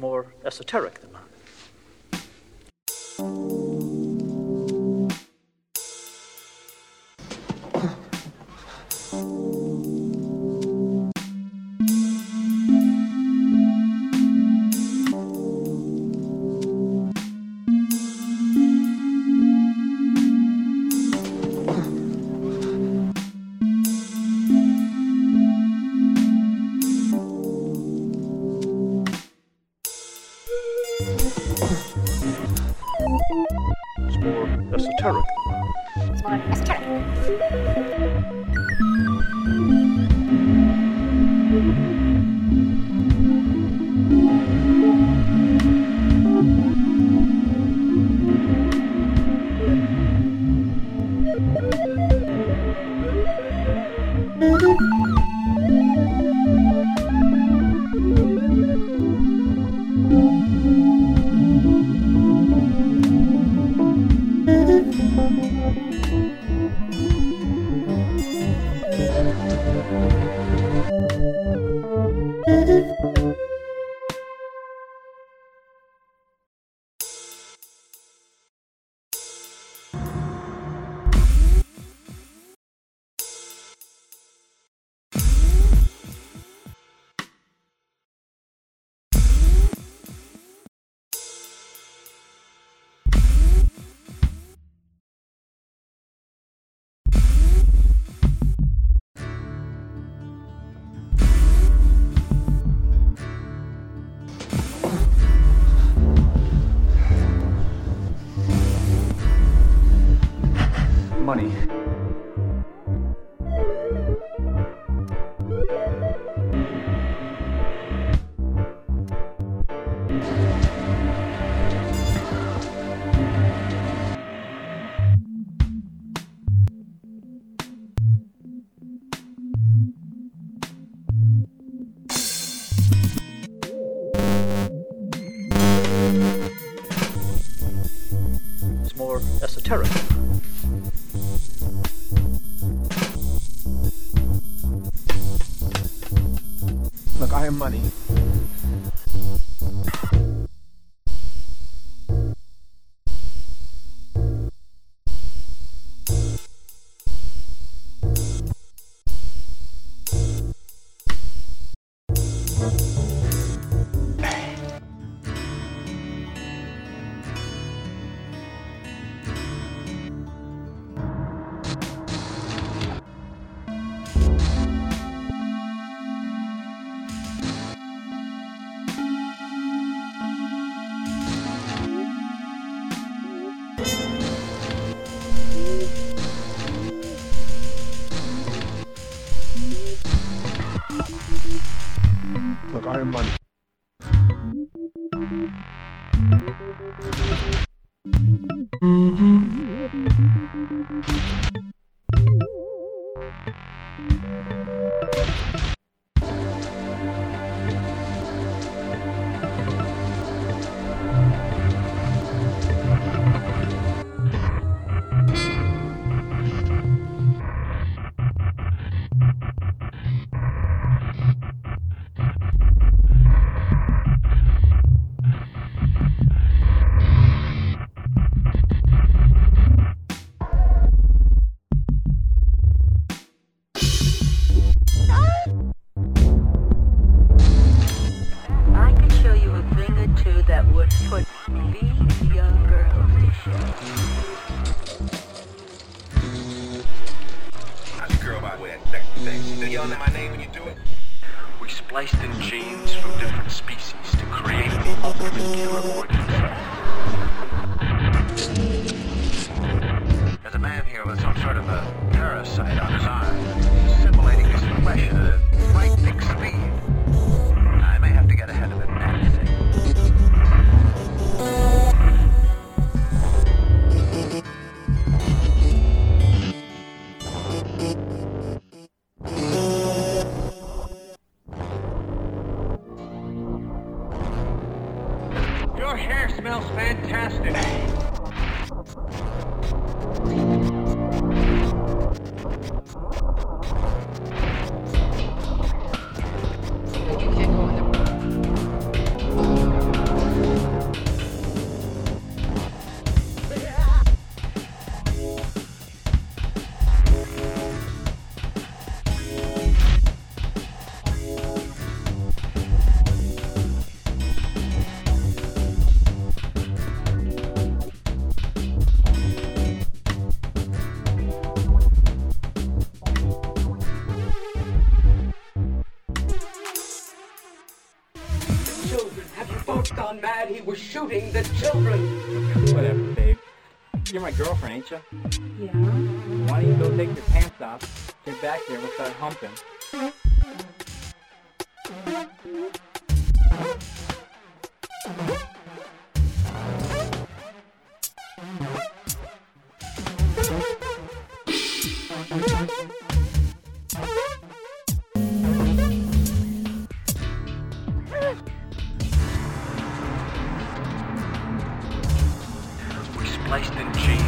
more esoteric than mine. It's more esoteric. It's more esoteric. Money. It's more esoteric. Look, I am money. Look, I am money. I could show you a thing or two that would put these young girls to shame. How's the girl by the way that thing? You yelling at my name when you do it? We spliced in genes from different species to create the ultimate killer organism. There's a man here with some sort of a parasite on his arm. He's assimilating his flesh at a frightening speed. I may have to get ahead of it now, I think. Your hair smells fantastic. You can't go in there. children. Have you both gone mad? He was shooting the children. Whatever, babe. You're my girlfriend, ain't you? Yeah. Why don't you go take your pants off, get back here, and we'll start humping. We spliced in cheese.